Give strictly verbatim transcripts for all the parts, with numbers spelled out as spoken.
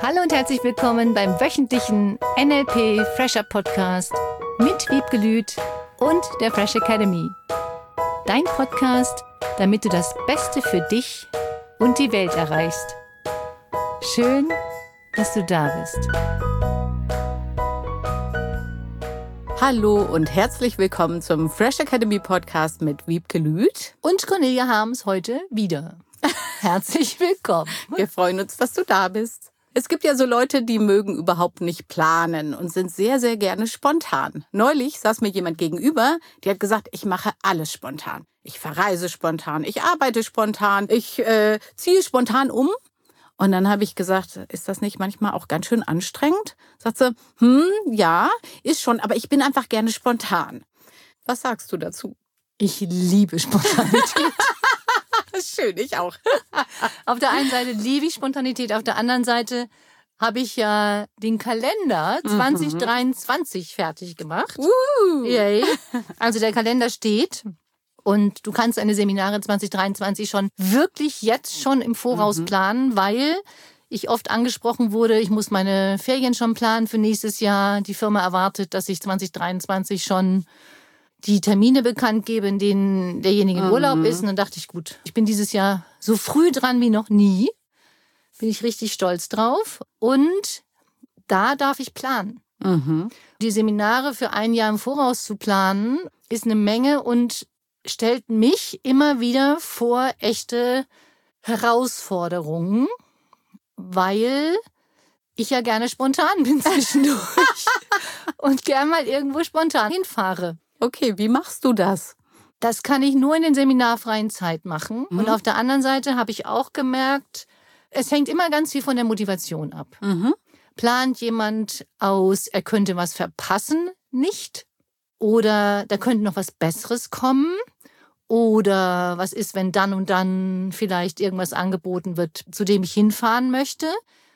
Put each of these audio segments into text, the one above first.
Hallo und herzlich willkommen beim wöchentlichen N L P Fresher Podcast mit Wiebke Lüth und der Fresh Academy. Dein Podcast, damit du das Beste für dich und die Welt erreichst. Schön, dass du da bist. Hallo und herzlich willkommen zum Fresh Academy Podcast mit Wiebke Lüth und Cornelia Harms heute wieder. Herzlich willkommen. Wir freuen uns, dass du da bist. Es gibt ja so Leute, die mögen überhaupt nicht planen und sind sehr, sehr gerne spontan. Neulich saß mir jemand gegenüber, die hat gesagt, ich mache alles spontan. Ich verreise spontan, ich arbeite spontan, ich äh, ziehe spontan um. Und dann habe ich gesagt, ist das nicht manchmal auch ganz schön anstrengend? Sagt sie, hm, ja, ist schon, aber ich bin einfach gerne spontan. Was sagst du dazu? Ich liebe Spontanität. Schön, ich auch. Auf der einen Seite liebe ich Spontanität, auf der anderen Seite habe ich ja den Kalender zwanzig dreiundzwanzig mhm. fertig gemacht. Uh. Yay. Also der Kalender steht und du kannst deine Seminare zwanzig dreiundzwanzig schon wirklich jetzt schon im Voraus mhm. planen, weil ich oft angesprochen wurde, ich muss meine Ferien schon planen für nächstes Jahr. Die Firma erwartet, dass ich zwanzig dreiundzwanzig schon die Termine bekannt gebe, in denen derjenige in Urlaub mhm. ist. Und dann dachte ich, gut, ich bin dieses Jahr so früh dran wie noch nie. Bin ich richtig stolz drauf. Und da darf ich planen. Mhm. Die Seminare für ein Jahr im Voraus zu planen, ist eine Menge und stellt mich immer wieder vor echte Herausforderungen, weil ich ja gerne spontan bin zwischendurch und gern mal irgendwo spontan hinfahre. Okay, wie machst du das? Das kann ich nur in den seminarfreien Zeit machen. Mhm. Und auf der anderen Seite habe ich auch gemerkt, es hängt immer ganz viel von der Motivation ab. Mhm. Plant jemand aus, er könnte was verpassen, nicht? Oder da könnte noch was Besseres kommen? Oder was ist, wenn dann und dann vielleicht irgendwas angeboten wird, zu dem ich hinfahren möchte?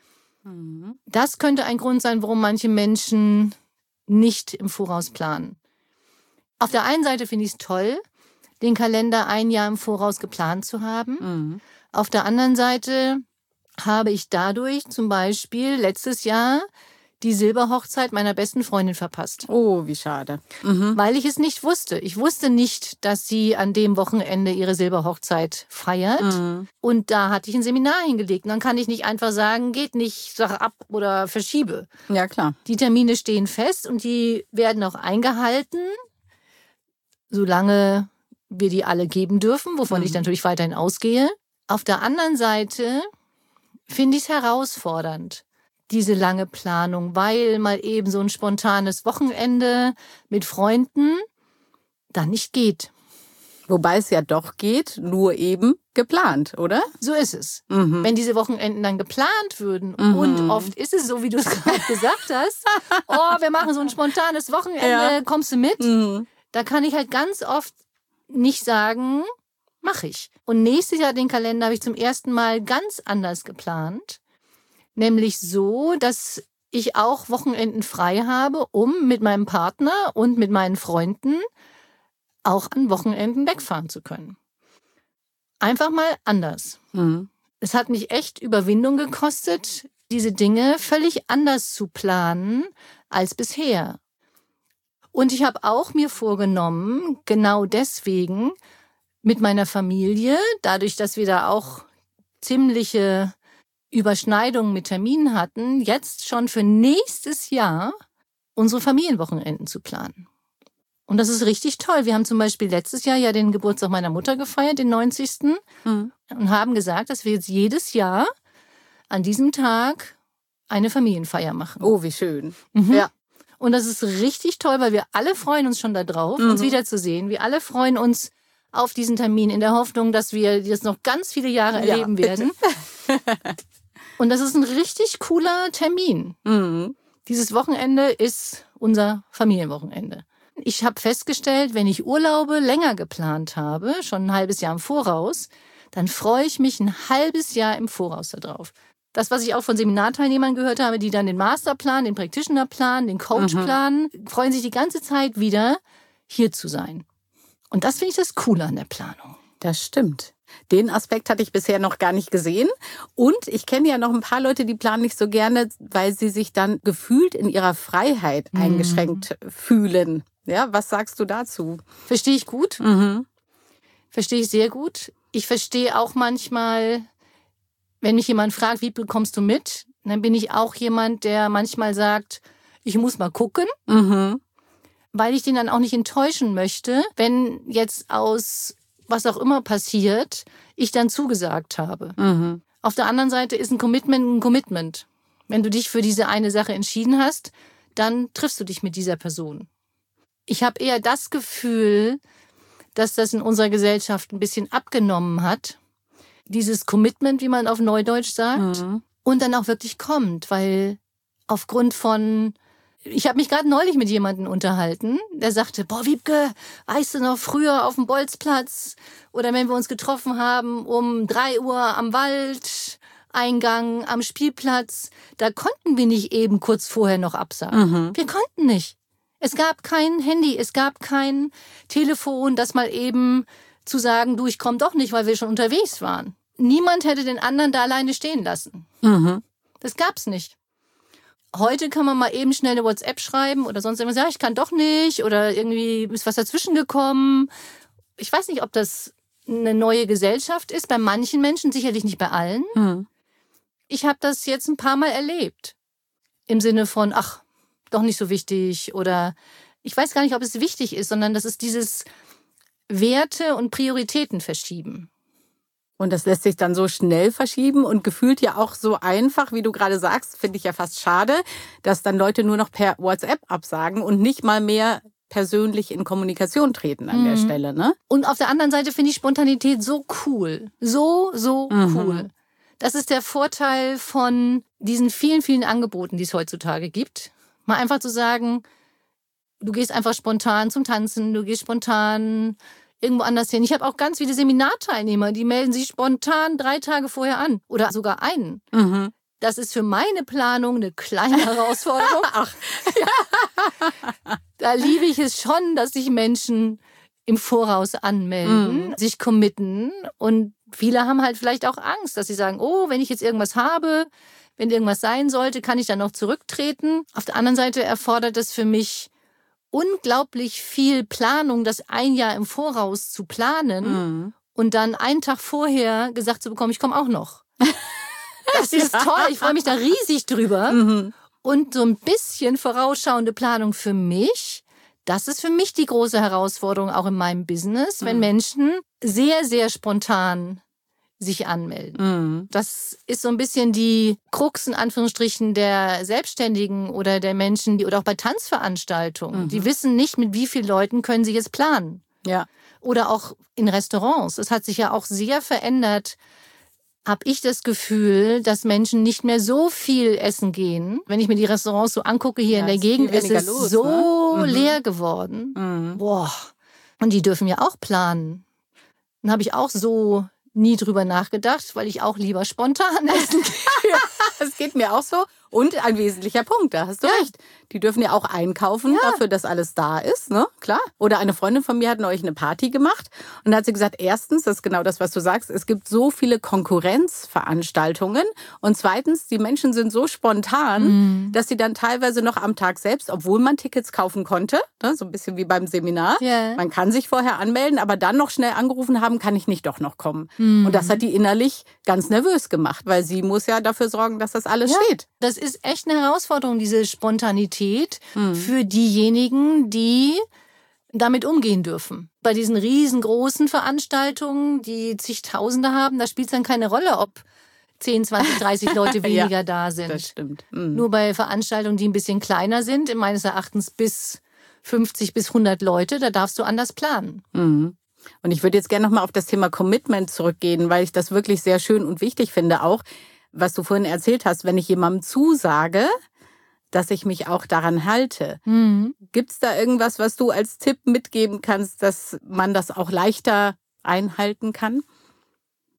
Mhm. Das könnte ein Grund sein, warum manche Menschen nicht im Voraus planen. Auf der einen Seite finde ich es toll, den Kalender ein Jahr im Voraus geplant zu haben. Mhm. Auf der anderen Seite habe ich dadurch zum Beispiel letztes Jahr die Silberhochzeit meiner besten Freundin verpasst. Oh, wie schade. Mhm. Weil ich es nicht wusste. Ich wusste nicht, dass sie an dem Wochenende ihre Silberhochzeit feiert. Mhm. Und da hatte ich ein Seminar hingelegt. Und dann kann ich nicht einfach sagen, geht nicht, sag ab oder verschiebe. Ja, klar. Die Termine stehen fest und die werden auch eingehalten, solange wir die alle geben dürfen, wovon mhm. ich natürlich weiterhin ausgehe. Auf der anderen Seite finde ich es herausfordernd, diese lange Planung, weil mal eben so ein spontanes Wochenende mit Freunden dann nicht geht. Wobei es ja doch geht, nur eben geplant, oder? So ist es. Mhm. Wenn diese Wochenenden dann geplant würden Mhm. und oft ist es so, wie du es gerade gesagt hast, oh, wir machen so ein spontanes Wochenende, Ja. kommst du mit? Mhm. Da kann ich halt ganz oft nicht sagen, mache ich. Und nächstes Jahr den Kalender habe ich zum ersten Mal ganz anders geplant. Nämlich so, dass ich auch Wochenenden frei habe, um mit meinem Partner und mit meinen Freunden auch an Wochenenden wegfahren zu können. Einfach mal anders. Mhm. Es hat mich echt Überwindung gekostet, diese Dinge völlig anders zu planen als bisher. Und ich habe auch mir vorgenommen, genau deswegen mit meiner Familie, dadurch, dass wir da auch ziemliche Überschneidungen mit Terminen hatten, jetzt schon für nächstes Jahr unsere Familienwochenenden zu planen. Und das ist richtig toll. Wir haben zum Beispiel letztes Jahr ja den Geburtstag meiner Mutter gefeiert, den neunzigsten Mhm. und haben gesagt, dass wir jetzt jedes Jahr an diesem Tag eine Familienfeier machen. Oh, wie schön. Mhm. Ja. Und das ist richtig toll, weil wir alle freuen uns schon darauf, Mhm. uns wiederzusehen. Wir alle freuen uns auf diesen Termin in der Hoffnung, dass wir das noch ganz viele Jahre Ja, erleben bitte. werden. Und das ist ein richtig cooler Termin. Mhm. Dieses Wochenende ist unser Familienwochenende. Ich habe festgestellt, wenn ich Urlaube länger geplant habe, schon ein halbes Jahr im Voraus, dann freue ich mich ein halbes Jahr im Voraus darauf. Das, was ich auch von Seminarteilnehmern gehört habe, die dann den Masterplan, den Practitionerplan, den Coachplan, mhm. freuen sich die ganze Zeit wieder, hier zu sein. Und das finde ich das Coole an der Planung. Das stimmt. Den Aspekt hatte ich bisher noch gar nicht gesehen. Und ich kenne ja noch ein paar Leute, die planen nicht so gerne, weil sie sich dann gefühlt in ihrer Freiheit Mhm. eingeschränkt fühlen. Ja, was sagst du dazu? Verstehe ich gut. Mhm. Verstehe ich sehr gut. Ich verstehe auch manchmal, wenn mich jemand fragt, wie bekommst du mit? Dann bin ich auch jemand, der manchmal sagt, ich muss mal gucken, Mhm. weil ich den dann auch nicht enttäuschen möchte, wenn jetzt aus was auch immer passiert, ich dann zugesagt habe. Mhm. Auf der anderen Seite ist ein Commitment ein Commitment. Wenn du dich für diese eine Sache entschieden hast, dann triffst du dich mit dieser Person. Ich habe eher das Gefühl, dass das in unserer Gesellschaft ein bisschen abgenommen hat. Dieses Commitment, wie man auf Neudeutsch sagt, Mhm. und dann auch wirklich kommt, weil aufgrund von... Ich habe mich gerade neulich mit jemandem unterhalten, der sagte, boah, Wiebke, weißt du noch, früher auf dem Bolzplatz oder wenn wir uns getroffen haben um drei Uhr am Waldeingang, am Spielplatz, da konnten wir nicht eben kurz vorher noch absagen. Mhm. Wir konnten nicht. Es gab kein Handy, es gab kein Telefon, das mal eben zu sagen, du, ich komme doch nicht, weil wir schon unterwegs waren. Niemand hätte den anderen da alleine stehen lassen. Mhm. Das gab's nicht. Heute kann man mal eben schnell eine WhatsApp schreiben oder sonst irgendwas. Ja, ich kann doch nicht oder irgendwie ist was dazwischen gekommen. Ich weiß nicht, ob das eine neue Gesellschaft ist. Bei manchen Menschen, sicherlich nicht bei allen. Mhm. Ich habe das jetzt ein paar Mal erlebt. Im Sinne von, ach, doch nicht so wichtig oder ich weiß gar nicht, ob es wichtig ist, sondern das ist dieses Werte und Prioritäten verschieben. Und das lässt sich dann so schnell verschieben und gefühlt ja auch so einfach, wie du gerade sagst, finde ich ja fast schade, dass dann Leute nur noch per WhatsApp absagen und nicht mal mehr persönlich in Kommunikation treten an der Mhm. Stelle, ne? Und auf der anderen Seite finde ich Spontanität so cool. So, so Mhm. cool. Das ist der Vorteil von diesen vielen, vielen Angeboten, die es heutzutage gibt. Mal einfach zu sagen, du gehst einfach spontan zum Tanzen, du gehst spontan irgendwo anders hin. Ich habe auch ganz viele Seminarteilnehmer, die melden sich spontan drei Tage vorher an oder sogar einen. Mhm. Das ist für meine Planung eine kleine Herausforderung. Ach. Da liebe ich es schon, dass sich Menschen im Voraus anmelden, Mhm. sich committen. Und viele haben halt vielleicht auch Angst, dass sie sagen, oh, wenn ich jetzt irgendwas habe, wenn irgendwas sein sollte, kann ich dann noch zurücktreten. Auf der anderen Seite erfordert es für mich unglaublich viel Planung, das ein Jahr im Voraus zu planen Mhm. und dann einen Tag vorher gesagt zu bekommen, ich komme auch noch. Das ist Ja. toll, ich freue mich da riesig drüber. Mhm. Und so ein bisschen vorausschauende Planung für mich, das ist für mich die große Herausforderung auch in meinem Business, wenn Mhm. Menschen sehr, sehr spontan sich anmelden. Mhm. Das ist so ein bisschen die Krux in Anführungsstrichen der Selbstständigen oder der Menschen, die oder auch bei Tanzveranstaltungen. Mhm. Die wissen nicht, mit wie vielen Leuten können sie jetzt planen. Ja. Oder auch in Restaurants. Es hat sich ja auch sehr verändert, habe ich das Gefühl, dass Menschen nicht mehr so viel essen gehen. Wenn ich mir die Restaurants so angucke hier Ja, in der ist viel Gegend, es weniger ist los, so ne? Mhm. leer geworden. Mhm. Boah. Und die dürfen ja auch planen. Dann habe ich auch so nie drüber nachgedacht, weil ich auch lieber spontan essen gehe. Das geht mir auch so. Und ein wesentlicher Punkt, da hast du Ja. recht. Die dürfen ja auch einkaufen Ja. dafür, dass alles da ist, ne? Klar. Oder eine Freundin von mir hat neulich eine Party gemacht und da hat sie gesagt, erstens, das ist genau das, was du sagst, es gibt so viele Konkurrenzveranstaltungen und zweitens, die Menschen sind so spontan, Mhm. dass sie dann teilweise noch am Tag selbst, obwohl man Tickets kaufen konnte, ne? So ein bisschen wie beim Seminar, Ja. man kann sich vorher anmelden, aber dann noch schnell angerufen haben, kann ich nicht doch noch kommen. Mhm. Und das hat die innerlich ganz nervös gemacht, weil sie muss ja dafür sorgen, dass das alles Ja. steht. Das ist echt eine Herausforderung, diese Spontanität Mhm. für diejenigen, die damit umgehen dürfen. Bei diesen riesengroßen Veranstaltungen, die zigtausende haben, da spielt es dann keine Rolle, ob zehn, zwanzig, dreißig Leute weniger Ja, da sind. Das stimmt. Mhm. Nur bei Veranstaltungen, die ein bisschen kleiner sind, meines Erachtens bis fünfzig bis hundert Leute, da darfst du anders planen. Mhm. Und ich würde jetzt gerne nochmal auf das Thema Commitment zurückgehen, weil ich das wirklich sehr schön und wichtig finde auch, was du vorhin erzählt hast, wenn ich jemandem zusage, dass ich mich auch daran halte. Mhm. Gibt es da irgendwas, was du als Tipp mitgeben kannst, dass man das auch leichter einhalten kann?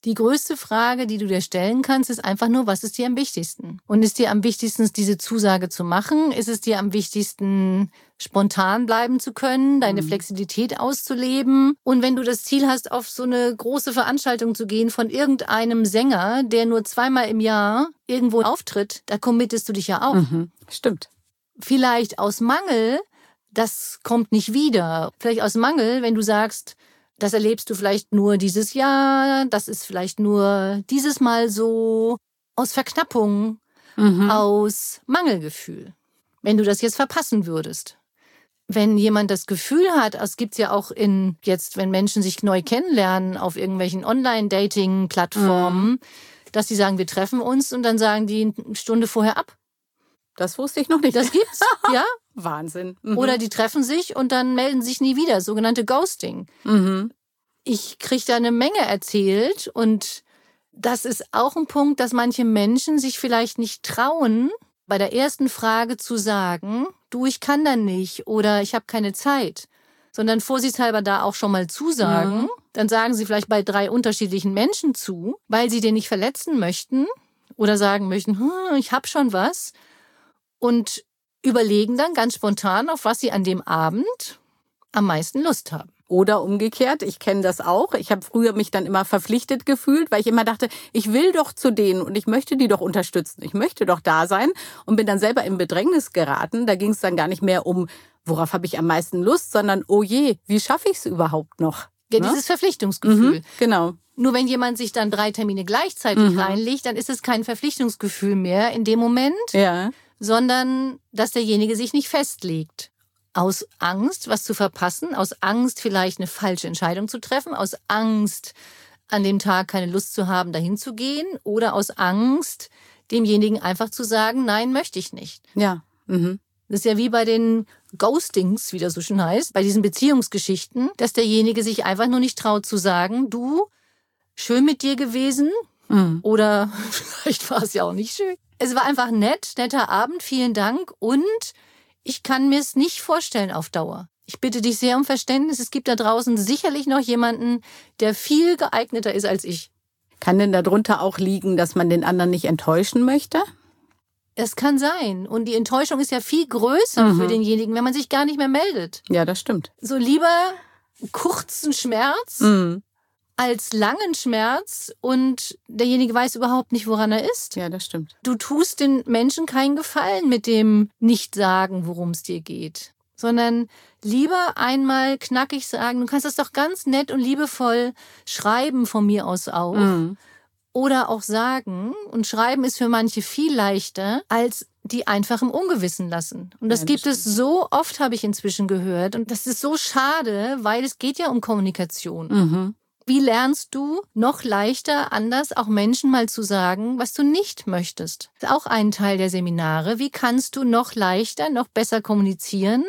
Die größte Frage, die du dir stellen kannst, ist einfach nur, was ist dir am wichtigsten? Und ist dir am wichtigsten, diese Zusage zu machen? Ist es dir am wichtigsten, spontan bleiben zu können, deine mhm. Flexibilität auszuleben? Und wenn du das Ziel hast, auf so eine große Veranstaltung zu gehen von irgendeinem Sänger, der nur zweimal im Jahr irgendwo auftritt, da committest du dich ja auch. Mhm. Stimmt. Vielleicht aus Mangel, das kommt nicht wieder. Vielleicht aus Mangel, wenn du sagst, das erlebst du vielleicht nur dieses Jahr, das ist vielleicht nur dieses Mal so, aus Verknappung, mhm. aus Mangelgefühl. Wenn du das jetzt verpassen würdest. Wenn jemand das Gefühl hat, es gibt's ja auch in, jetzt, wenn Menschen sich neu kennenlernen auf irgendwelchen Online-Dating-Plattformen, mhm. dass sie sagen, wir treffen uns und dann sagen die eine Stunde vorher ab. Das wusste ich noch nicht. Das gibt's, ja. Wahnsinn. Mhm. Oder die treffen sich und dann melden sich nie wieder, sogenannte Ghosting. Mhm. Ich kriege da eine Menge erzählt und das ist auch ein Punkt, dass manche Menschen sich vielleicht nicht trauen, bei der ersten Frage zu sagen, du, ich kann da nicht oder ich habe keine Zeit, sondern vorsichtshalber da auch schon mal zusagen. Mhm. Dann sagen sie vielleicht bei drei unterschiedlichen Menschen zu, weil sie den nicht verletzen möchten oder sagen möchten, hm, ich habe schon was und überlegen dann ganz spontan, auf was sie an dem Abend am meisten Lust haben. Oder umgekehrt, ich kenne das auch. Ich habe früher mich dann immer verpflichtet gefühlt, weil ich immer dachte, ich will doch zu denen und ich möchte die doch unterstützen. Ich möchte doch da sein und bin dann selber in Bedrängnis geraten. Da ging es dann gar nicht mehr um, worauf habe ich am meisten Lust, sondern, oh je, wie schaffe ich es überhaupt noch? Ja, ne? Dieses Verpflichtungsgefühl. Mhm, genau. Nur wenn jemand sich dann drei Termine gleichzeitig mhm. reinlegt, dann ist es kein Verpflichtungsgefühl mehr in dem Moment, ja. sondern dass derjenige sich nicht festlegt. Aus Angst, was zu verpassen, aus Angst, vielleicht eine falsche Entscheidung zu treffen, aus Angst, an dem Tag keine Lust zu haben, dahin zu gehen oder aus Angst, demjenigen einfach zu sagen, nein, möchte ich nicht. Ja. Mhm. Das ist ja wie bei den Ghostings, wie das so schön heißt, bei diesen Beziehungsgeschichten, dass derjenige sich einfach nur nicht traut zu sagen, du, schön mit dir gewesen mhm. oder vielleicht war es ja auch nicht schön. Es war einfach nett, netter Abend, vielen Dank und ich kann mir es nicht vorstellen auf Dauer. Ich bitte dich sehr um Verständnis. Es gibt da draußen sicherlich noch jemanden, der viel geeigneter ist als ich. Kann denn darunter auch liegen, dass man den anderen nicht enttäuschen möchte? Es kann sein. Und die Enttäuschung ist ja viel größer mhm. für denjenigen, wenn man sich gar nicht mehr meldet. Ja, das stimmt. So lieber kurzen Schmerz mhm. als langen Schmerz und derjenige weiß überhaupt nicht, woran er ist. Ja, das stimmt. Du tust den Menschen keinen Gefallen mit dem Nicht-Sagen, worum es dir geht, sondern lieber einmal knackig sagen, du kannst das doch ganz nett und liebevoll schreiben von mir aus auch mhm. oder auch sagen und schreiben ist für manche viel leichter, als die einfach im Ungewissen lassen. Und das, ja, das gibt stimmt. Es so oft, habe ich inzwischen gehört und das ist so schade, weil es geht ja um Kommunikation. Mhm. Wie lernst du noch leichter, anders auch Menschen mal zu sagen, was du nicht möchtest? Das ist auch ein Teil der Seminare. Wie kannst du noch leichter, noch besser kommunizieren,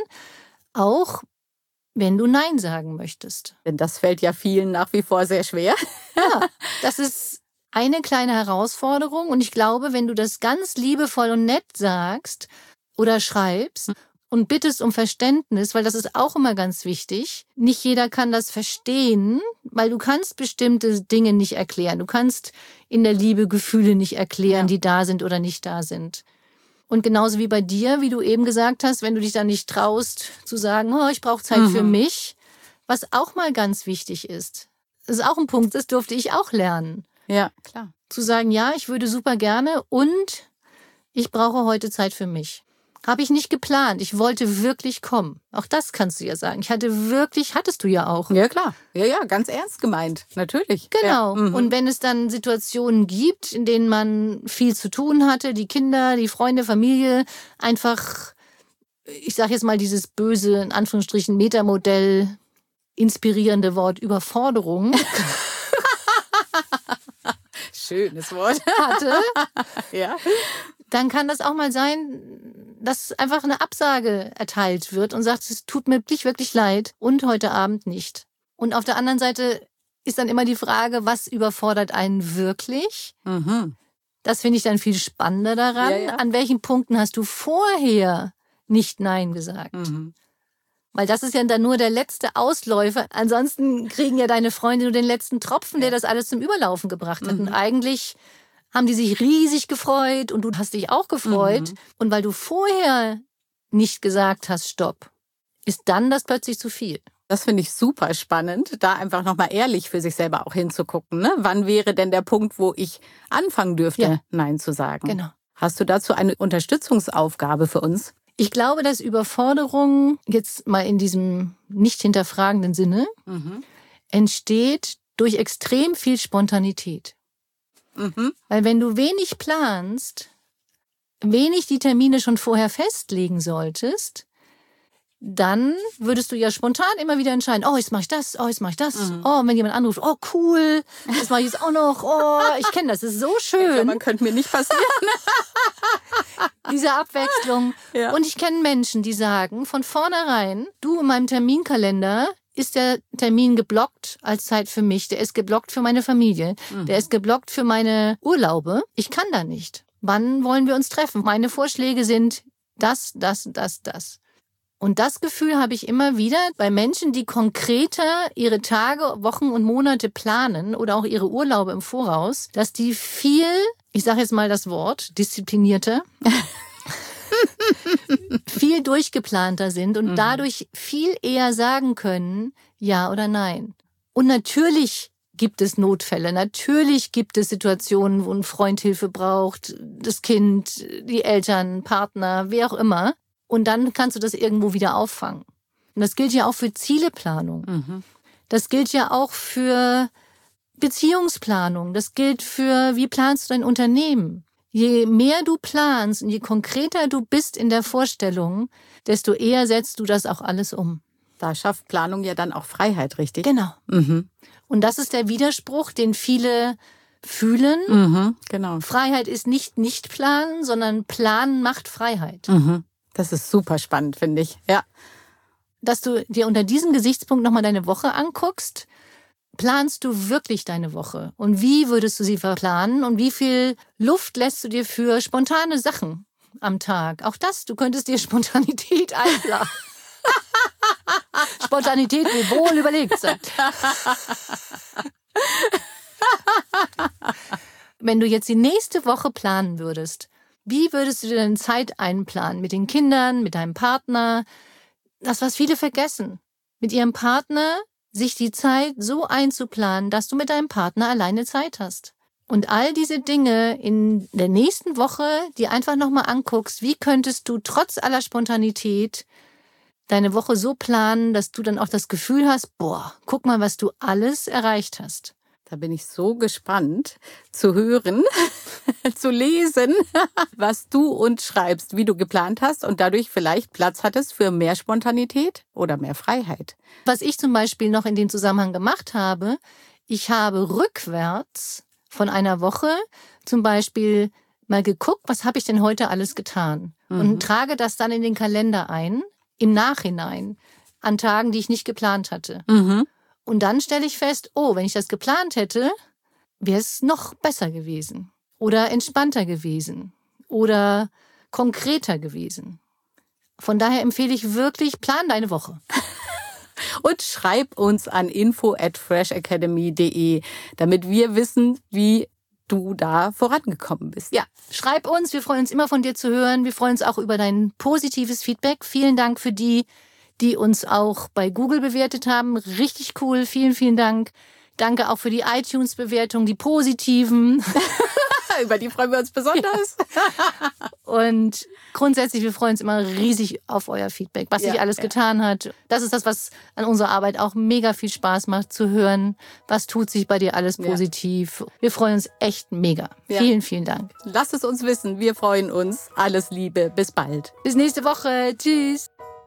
auch wenn du Nein sagen möchtest? Denn das fällt ja vielen nach wie vor sehr schwer. Ja, das ist eine kleine Herausforderung. Und ich glaube, wenn du das ganz liebevoll und nett sagst oder schreibst, und bittest um Verständnis, weil das ist auch immer ganz wichtig. Nicht jeder kann das verstehen, weil du kannst bestimmte Dinge nicht erklären. Du kannst in der Liebe Gefühle nicht erklären, ja. die da sind oder nicht da sind. Und genauso wie bei dir, wie du eben gesagt hast, wenn du dich da nicht traust zu sagen, oh, ich brauche Zeit mhm. für mich, was auch mal ganz wichtig ist. Das ist auch ein Punkt, das durfte ich auch lernen. Ja, klar. Zu sagen, ja, ich würde super gerne und ich brauche heute Zeit für mich. Habe ich nicht geplant. Ich wollte wirklich kommen. Auch das kannst du ja sagen. Ich hatte wirklich, hattest du ja auch. Ja, klar. Ja, ja, ganz ernst gemeint. Natürlich. Genau. Ja. Mhm. Und wenn es dann Situationen gibt, in denen man viel zu tun hatte, die Kinder, die Freunde, Familie, einfach, ich sage jetzt mal dieses böse, in Anführungsstrichen, Metamodell, inspirierende Wort Überforderung. Schönes Wort. Hatte. Ja. Dann kann das auch mal sein, dass einfach eine Absage erteilt wird und sagt, es tut mir wirklich, wirklich leid und heute Abend nicht. Und auf der anderen Seite ist dann immer die Frage, was überfordert einen wirklich? Mhm. Das finde ich dann viel spannender daran. Ja, ja. An welchen Punkten hast du vorher nicht Nein gesagt? Mhm. Weil das ist ja dann nur der letzte Ausläufer. Ansonsten kriegen ja deine Freunde nur den letzten Tropfen, der das alles zum Überlaufen gebracht hat. Mhm. Und eigentlich haben die sich riesig gefreut und du hast dich auch gefreut. Mhm. Und weil du vorher nicht gesagt hast, stopp, ist dann das plötzlich zu viel. Das finde ich super spannend, da einfach nochmal ehrlich für sich selber auch hinzugucken. Ne? Wann wäre denn der Punkt, wo ich anfangen dürfte, ja. Nein zu sagen? Genau. Hast du dazu eine Unterstützungsaufgabe für uns? Ich glaube, dass Überforderung, jetzt mal in diesem nicht hinterfragenden Sinne, mhm. entsteht durch extrem viel Spontanität. Mhm. Weil wenn du wenig planst, wenig die Termine schon vorher festlegen solltest, dann würdest du ja spontan immer wieder entscheiden, oh, jetzt mache ich das, oh, jetzt mache ich das. Mhm. Oh, wenn jemand anruft, oh, cool, das mache ich jetzt auch noch. Oh, ich kenne das, das ist so schön. Ja, man könnte mir nicht passieren. Diese Abwechslung. Ja. Und ich kenne Menschen, die sagen von vornherein, du, in meinem Terminkalender ist der Termin geblockt als Zeit für mich, der ist geblockt für meine Familie, mhm. der ist geblockt für meine Urlaube. Ich kann da nicht. Wann wollen wir uns treffen? Meine Vorschläge sind das, das, das, das. Und das Gefühl habe ich immer wieder bei Menschen, die konkreter ihre Tage, Wochen und Monate planen oder auch ihre Urlaube im Voraus, dass die viel, ich sage jetzt mal das Wort, disziplinierter, viel durchgeplanter sind und mhm. dadurch viel eher sagen können, ja oder nein. Und natürlich gibt es Notfälle, natürlich gibt es Situationen, wo ein Freund Hilfe braucht, das Kind, die Eltern, Partner, wer auch immer. Und dann kannst du das irgendwo wieder auffangen. Und das gilt ja auch für Zieleplanung. Mhm. Das gilt ja auch für Beziehungsplanung. Das gilt für, wie planst du dein Unternehmen? Je mehr du planst und je konkreter du bist in der Vorstellung, desto eher setzt du das auch alles um. Da schafft Planung ja dann auch Freiheit, richtig? Genau. Mhm. Und das ist der Widerspruch, den viele fühlen. Mhm, genau. Freiheit ist nicht nicht planen, sondern Planen macht Freiheit. Mhm. Das ist super spannend, finde ich. Ja. Dass du dir unter diesem Gesichtspunkt nochmal deine Woche anguckst, planst du wirklich deine Woche? Und wie würdest du sie verplanen? Und wie viel Luft lässt du dir für spontane Sachen am Tag? Auch das, du könntest dir Spontanität einplanen. Spontanität will wohl überlegt sein. Wenn du jetzt die nächste Woche planen würdest, wie würdest du dir deine Zeit einplanen? Mit den Kindern, mit deinem Partner? Das, was viele vergessen. Mit ihrem Partner sich die Zeit so einzuplanen, dass du mit deinem Partner alleine Zeit hast. Und all diese Dinge in der nächsten Woche, die einfach nochmal anguckst, wie könntest du trotz aller Spontanität deine Woche so planen, dass du dann auch das Gefühl hast, boah, guck mal, was du alles erreicht hast. Da bin ich so gespannt zu hören, zu lesen, was du uns schreibst, wie du geplant hast und dadurch vielleicht Platz hattest für mehr Spontanität oder mehr Freiheit. Was ich zum Beispiel noch in dem Zusammenhang gemacht habe, ich habe rückwärts von einer Woche zum Beispiel mal geguckt, was habe ich denn heute alles getan? Mhm. Und trage das dann in den Kalender ein, im Nachhinein, an Tagen, die ich nicht geplant hatte. Mhm. Und dann stelle ich fest, oh, wenn ich das geplant hätte, wäre es noch besser gewesen oder entspannter gewesen oder konkreter gewesen. Von daher empfehle ich wirklich, plan deine Woche. Und schreib uns an info at fresh academy punkt de, damit wir wissen, wie du da vorangekommen bist. Ja, schreib uns, wir freuen uns immer von dir zu hören. Wir freuen uns auch über dein positives Feedback. Vielen Dank für die, die uns auch bei Google bewertet haben. Richtig cool, vielen, vielen Dank. Danke auch für die iTunes-Bewertungen, die positiven. Über die freuen wir uns besonders. Ja. Und grundsätzlich, wir freuen uns immer riesig auf euer Feedback, was ja, sich alles ja. getan hat. Das ist das, was an unserer Arbeit auch mega viel Spaß macht, zu hören, was tut sich bei dir alles positiv. Ja. Wir freuen uns echt mega. Ja. Vielen, vielen Dank. Lasst es uns wissen. Wir freuen uns. Alles Liebe. Bis bald. Bis nächste Woche. Tschüss.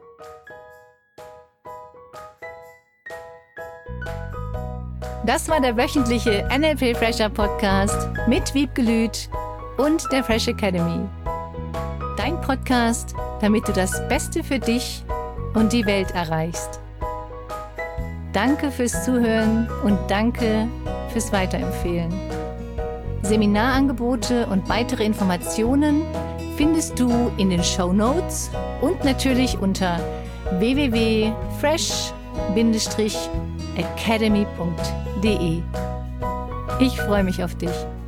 Das war der wöchentliche N L P Fresher Podcast mit Wiebke Lüth und der Fresh Academy. Dein Podcast, damit du das Beste für dich und die Welt erreichst. Danke fürs Zuhören und danke fürs Weiterempfehlen. Seminarangebote und weitere Informationen findest du in den Shownotes und natürlich unter w w w punkt fresh academy punkt d e. Ich freue mich auf dich.